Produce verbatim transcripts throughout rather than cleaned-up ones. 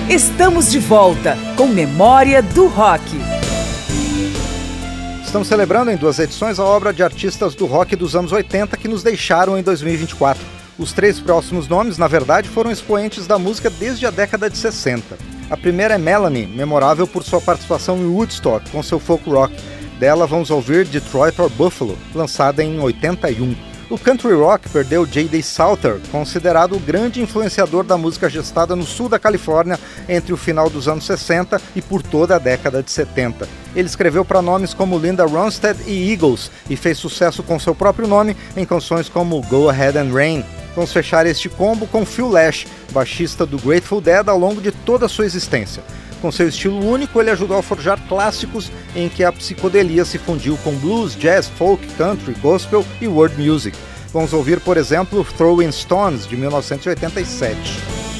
Estamos de volta com Memória do Rock. Estamos celebrando em duas edições a obra de artistas do rock dos anos oitenta que nos deixaram em dois mil e vinte e quatro. Os três próximos nomes, na verdade, foram expoentes da música desde a década de sessenta. A primeira é Melanie, memorável por sua participação em Woodstock, com seu folk rock. Dela vamos ouvir Detroit or Buffalo, lançada em oitenta e um. O country rock perdeu J D Souther, considerado o grande influenciador da música gestada no sul da Califórnia entre o final dos anos sessenta e por toda a década de setenta. Ele escreveu para nomes como Linda Ronstadt e Eagles e fez sucesso com seu próprio nome em canções como Go Ahead and Rain. Vamos fechar este combo com Phil Lesh, baixista do Grateful Dead ao longo de toda a sua existência. Com seu estilo único, ele ajudou a forjar clássicos em que a psicodelia se fundiu com blues, jazz, folk, country, gospel e world music. Vamos ouvir, por exemplo, Throwing Stones, de mil novecentos e oitenta e sete.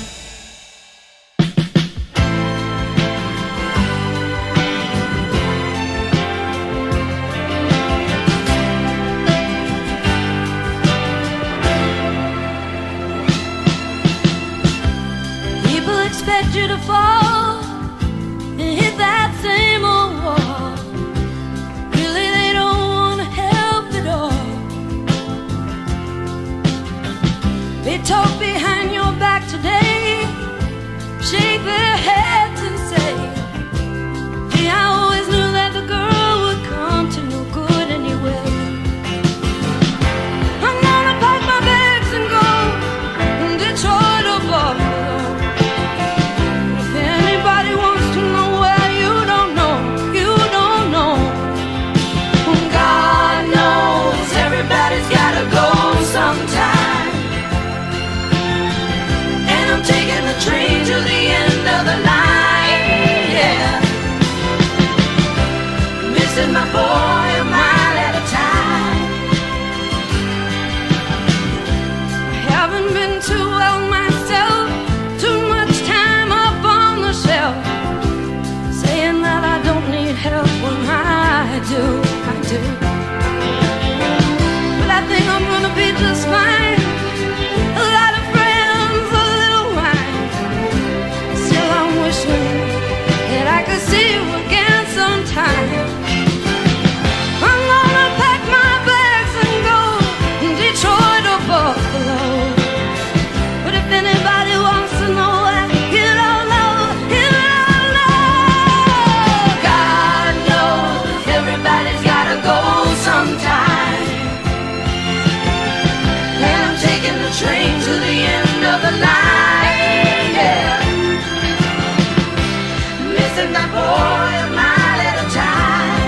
People expect you to fall and hit that same old wall. Really, they don't want to help at all. They talk behind your back today, shake their heads and say, hey, I always knew that the girl would come to no good anyway. I'm gonna pack my bags and go from Detroit or Buffalo. If anybody wants to know where, you don't know, you don't know. God knows everybody's gotta go sometime. And I'm taking the train to the end of the line, yeah. Missing my boy a mile at a time. I haven't been too well myself, too much time up on the shelf, saying that I don't need help when I do, I do. But I think I'm gonna be just fine. A lot of friends, a little wine. Still I'm wishing that I could see you again sometime. I'm gonna pack my bags and go Detroit or Buffalo. But if anybody wants to know what, you don't know, you don't know. God knows everybody's gotta go sometime. And I'm taking the train to the end of the line, yeah. Missing that boy a mile at a time.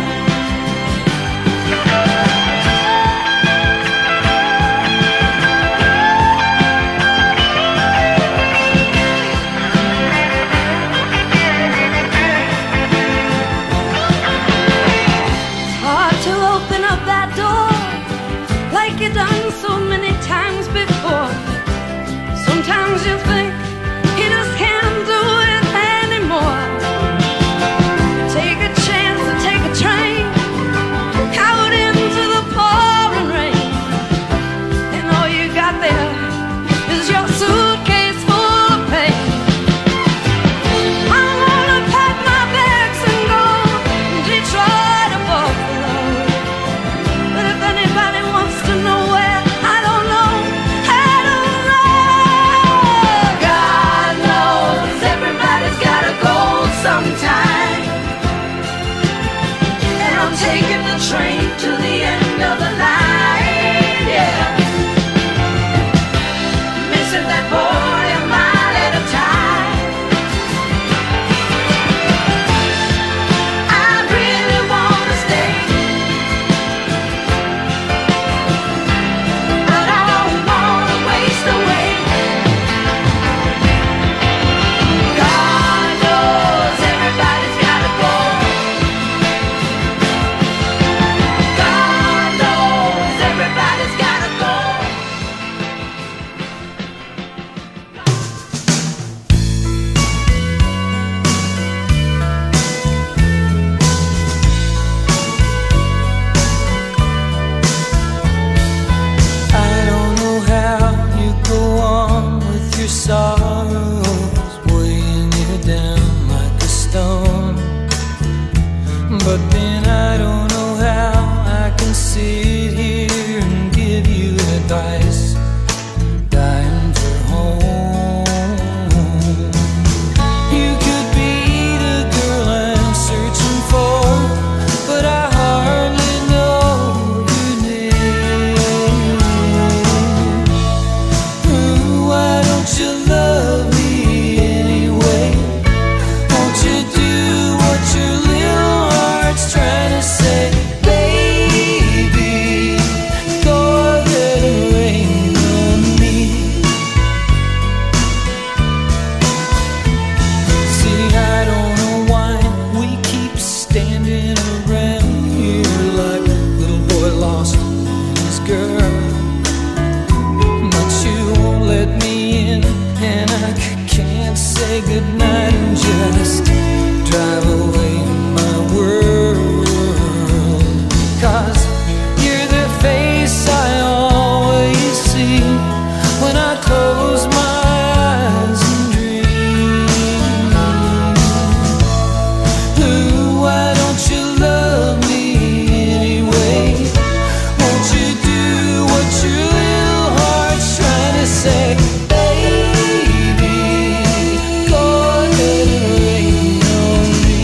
It's hard to open up that door like you've done so many times before. Sometimes you think you just can't do it anymore. Take a chance to take a train out into the pouring rain, and all you got there is your suitcase full of pain. I'm gonna pack my bags and go Detroit or Buffalo. But if anybody wants to know where, I don't know, I don't know. God knows everybody's gotta go sometime. And I'm taking the train to the end of the line, yeah. Missing that boy a mile at a time. I really wanna stay, but I don't wanna waste away. God knows everybody's gotta go. God knows everybody's gotta go. I don't know how you go on with your sorrows weighing you down. but then I don't know how I can sit here and give you advice. Dying for home. You could be the girl I'm searching for, but I hardly know your name. Ooh, why don't you love me anyway? Won't you do what your little heart's trying to say? Baby, go ahead and rain on me. See, I don't know why we keep standing around here like a little boy lost his girl. But you won't let me in, and I c- can't say goodnight and just drive away my world. 'Cause you're the face I always see when I close my eyes and dream. Ooh, why don't you love me anyway? Won't you do what your little heart's trying to say? Baby, go ahead and rain on me.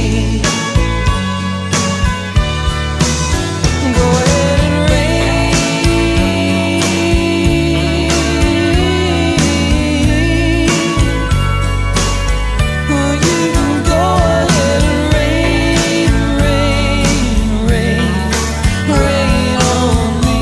Go ahead and rain. Oh, you can go ahead and rain, rain, rain, rain on me.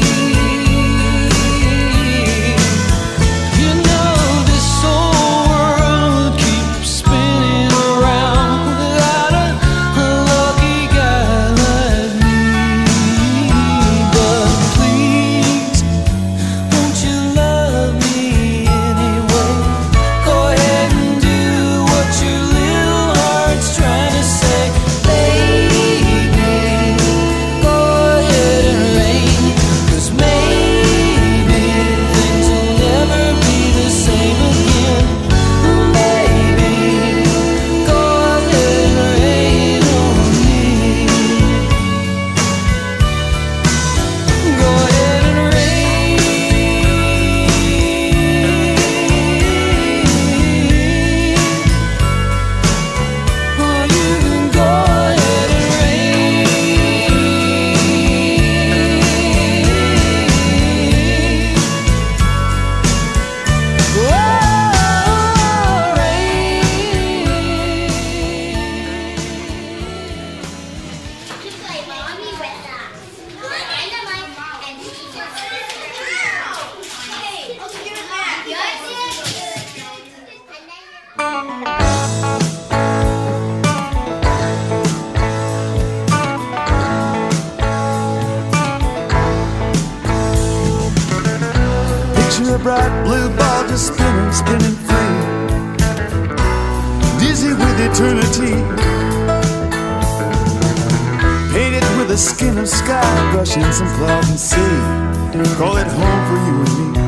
You know this whole world keeps spinning around without a, a lucky guy like me. But please, won't you love me anyway? Go ahead and do what your little heart's trying to say. Baby, go ahead and rain. 'Cause maybe things will never be the same again. Baby, go ahead and rain on me. Go ahead and rain. Oh, you can go ahead and rain. Oh, rain. You play mommy with us. And the mic and teacher. Hey, let's do that. And then Picture a bright blue ball just spinning, spinning free, dizzy with eternity. Painted with the skin of sky, brushing some cloud and sea. Call it home for you and me.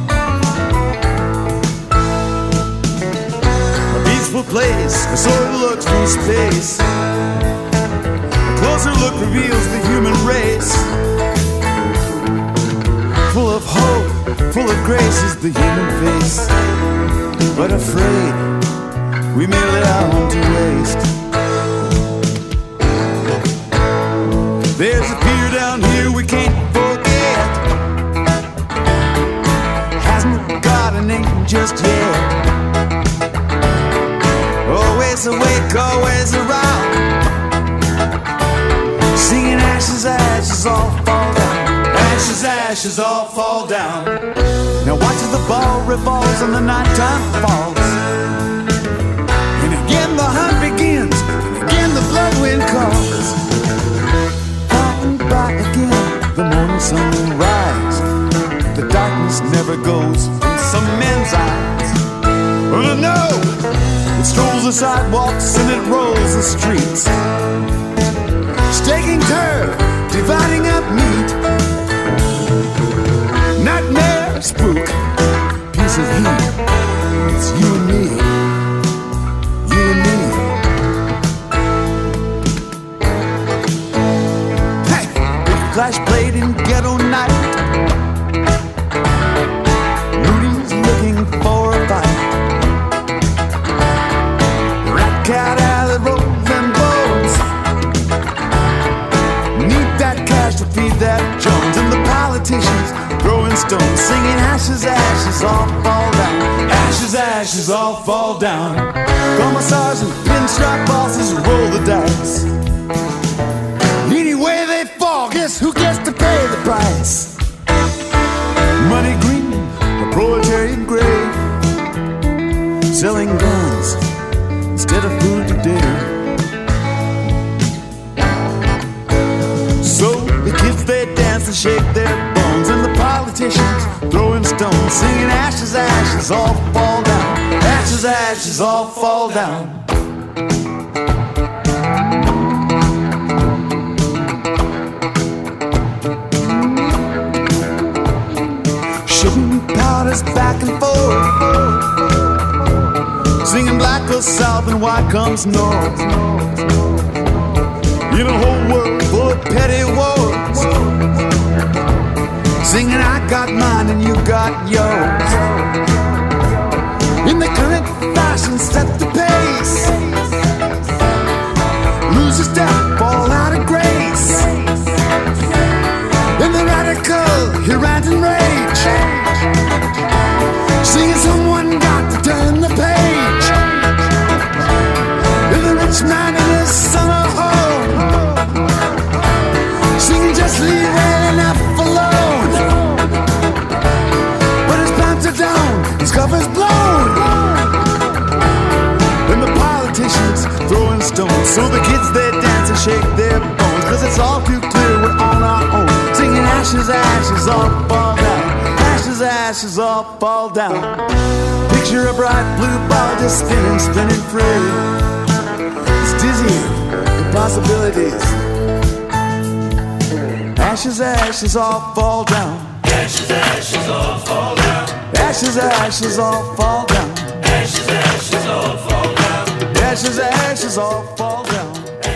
A peaceful place, so it looks from space. A closer look reveals the human race. Full of hope, full of grace is the human face. But afraid, we may let our home to waste. There's a pier down here we can't forget. Hasn't got a name just yet. Always awake, always around, singing ashes, ashes all fall down. Ashes, ashes all fall down. Now watch as the ball revolves and the nighttime falls. And again the hunt begins, and again the blood wind calls. And by again, the morning sun will rise. The darkness never goes from some men's eyes. Oh no, it strolls the sidewalks and it rolls the streets, staking turf, dividing up meat. Nightmare, spook, piece of heat. It's you and me, you and me. ashes all fall down. Commissars and pinstripe bosses roll the dice. Anyway they fall, guess who gets to pay the price? Money green, a proletarian gray, selling guns instead of food today. So the kids they dance and shake their bones, and the politicians throwing stones, singing ashes, ashes, all fall down. Ashes, ashes, all fall down. Shooting powders back and forth, singing black goes south and white comes north. In a whole world full of petty wars, singing I got mine and you got yours. In the current fashion, set the pace, lose your step, fall out of grace. In the radical, he rant and rage, singing someone got to turn the page. In the rich man in his summer home, singing just leave well enough alone. But his pants are down, his cover's blown, and the politicians throwing stones. So the kids they dance and shake their bones, cause it's all too clear we're on our own. Singing ashes, ashes, all fall down. Ashes, ashes, all fall down. Picture a bright blue ball just spinning, spinning free. It's dizzy, the possibilities. Ashes, ashes, all fall down. Ashes, ashes, all fall down. Ashes, ashes, all fall down. Ashes, ashes, all fall down. Ashes, ashes, all fall down.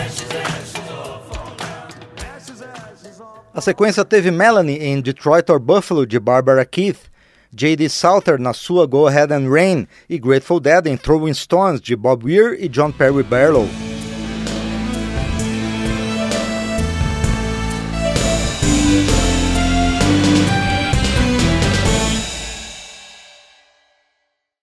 A sequência teve Melanie em Detroit or Buffalo, de Barbara Keith, J D Souther na sua Go Ahead and Rain e Grateful Dead em Throwing Stones, de Bob Weir e John Perry Barlow.